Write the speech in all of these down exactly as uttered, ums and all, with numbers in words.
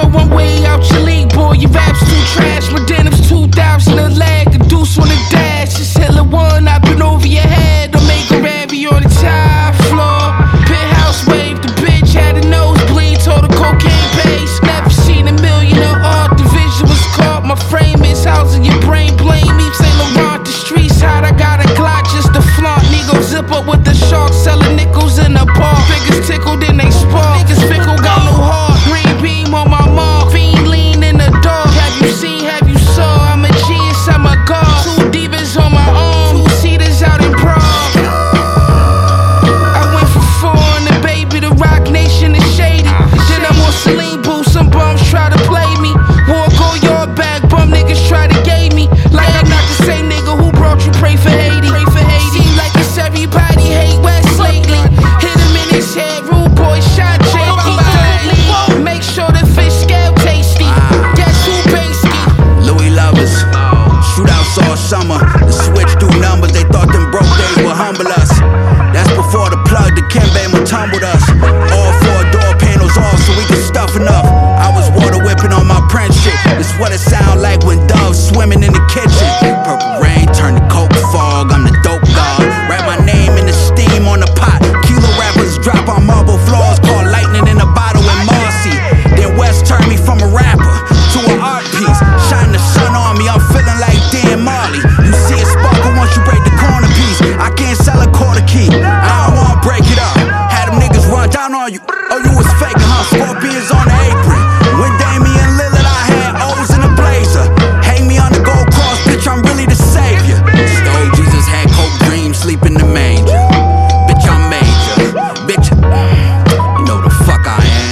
one way out your league, boy. Your rap's too trash. My denim's two thousand a leg. The deuce on the dash. It's hella one. I've been over your head. I'll make a rabby on the top floor. Penthouse wave. The bitch had a nosebleed. Told her cocaine pace. Never seen a million or art. The vision was caught. My frame is housing your brain. Blame me. Saint Laurent. The streets hot. I got a Glock just to flaunt. Nigga zip up with the shark. Selling nickels in the bar. Fingers tickled and they spark. Niggas fickle got no heart. Green beam on my mark. Fiend lean in the dark. Have you seen? Have you saw? I'm a genius. I'm a god. Two divas on my arm. Two seaters out in Prague. I went for four on the baby. The Rock Nation is shady. Then I'm on Celine Boo. Some bums try to play me. War go your back. Bum niggas try to gay me. Like I'm not the same nigga who brought you. Pray for Haiti. Pray for Haiti. Seem like it's everybody hate West lately. Hit him in his head. Rude boy shot Jakey. Make sure the fish scale tasty. Guess who Banksy? Louis Lovers. Shootouts all summer. The switch through numbers. They thought them broke days would humble us. That's before the plug. The Kimbe tumbled us. All four door panels off so we could stuff enough. I was water whipping on my Prince shit. It's what it sound like when doves swimming in the kitchen. Purple rain turned to coke fog. I'm the dope god. Write my name in the steam on the pot. Kilo rappers drop on marble floors. Called lightning in a bottle in Marcy. Then West turned me from a rapper to an art piece. Shine the sun on me. I'm feeling like Dan Marley. You see it sparkle once you break the corner piece. I can't sell a quarter key. I don't wanna break it up. Had them niggas run down on you. Oh, you was faking, huh? Scorpions on the apron. When Damian Lillard, I had O's in a blazer. Hang me on the gold cross, bitch, I'm really the savior. Stole Jesus, had coke dreams, sleep in the manger. Bitch, I'm major. Bitch, you know the fuck I am.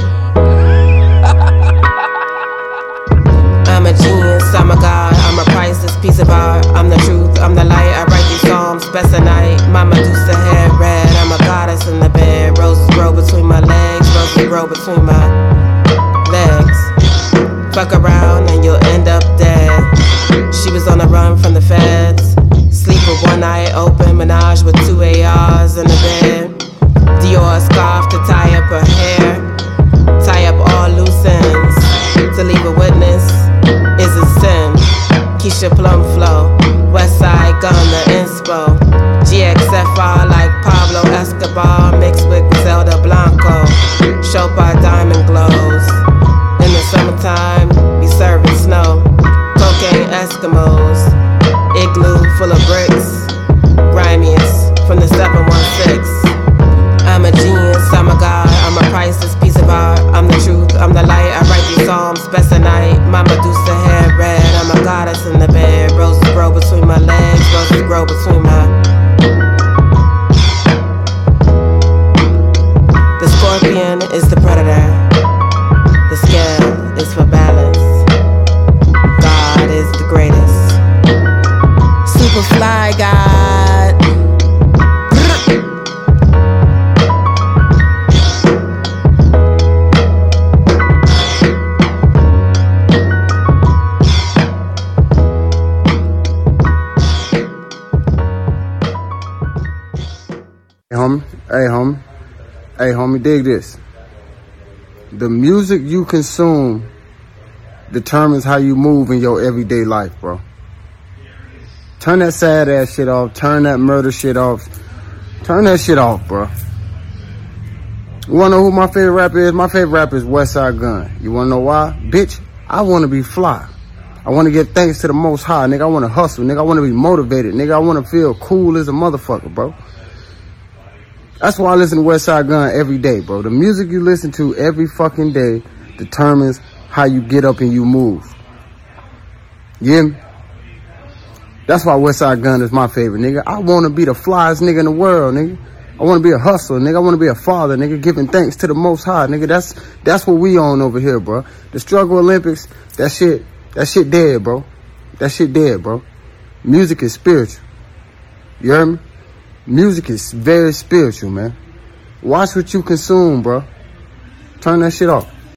I'm a genius, I'm a god, I'm a priceless piece of art. I'm the truth, I'm the light, I write these psalms best at night. My Medusa hair red, I'm a goddess in the bed. Roses grow between my legs, roses grow between my legs. Fuck around and you'll end up dead. She was on the run from the feds. Sleep with one eye open, menage with two A Rs in the bed. Dior scarf to tie up her hair. Tie up all loose ends. To leave a witness is a sin. Keisha Plum Flow, Westside Gun, the inspo. G X F R like Pablo Escobar mixed with Zelda Blanco. Chopard diamond glows. In the summertime, we serving snow. Cocaine Eskimos. Igloo full of bricks. Grimiest from the seven one six. I'm a genius, I'm a god, I'm a priceless piece of art. I'm the truth, I'm the light, I write these psalms best at night. My Medusa hair red, I'm a goddess in the bed. Roses grow between my legs, roses grow between my... The scorpion is the predator. The scale is for balance. God is the greatest. Superfly God. Hey homie, hey homie, hey homie, dig this. The music you consume determines how you move in your everyday life, bro. Turn that sad ass shit off, turn that murder shit off, turn that shit off, bro. You wanna know who my favorite rapper is? My favorite rapper is Westside Gun. You wanna know why? Bitch, I wanna be fly. I wanna give thanks to the Most High, nigga. I wanna hustle, nigga. I wanna be motivated, nigga. I wanna feel cool as a motherfucker, bro. That's why I listen to Westside Gun every day, bro. The music you listen to every fucking day determines how you get up and you move. You hear me? That's why Westside Gun is my favorite, nigga. I want to be the flyest nigga in the world, nigga. I want to be a hustler, nigga. I want to be a father, nigga, giving thanks to the Most High, nigga. That's that's what we on over here, bro. The Struggle Olympics, that shit, that shit dead, bro. That shit dead, bro. Music is spiritual. You heard me? Music is very spiritual, man. Watch what you consume, bro. Turn that shit off.